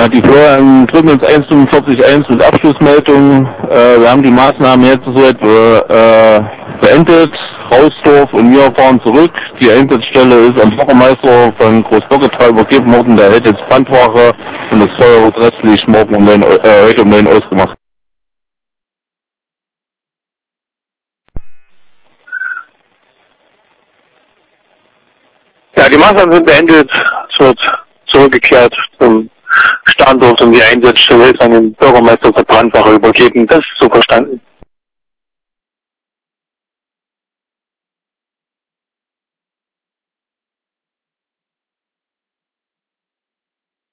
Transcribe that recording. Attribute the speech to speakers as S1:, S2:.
S1: Ja, die Florian Trimmels 145.1 mit Abschlussmeldung. Wir haben die Maßnahmen jetzt soweit beendet. Rausdorf und wir fahren zurück. Die Einsatzstelle ist am Bürgermeister von Großbürgertal übergeben worden. Der hält jetzt Brandwache und das Feuer wird restlich morgen heute um 9 ausgemacht.
S2: Ja, die Maßnahmen sind beendet. Es wird zurückgekehrt zum Standort und die Einsatzstelle ist an den Bürgermeister der Brandwache übergeben. Das ist so verstanden.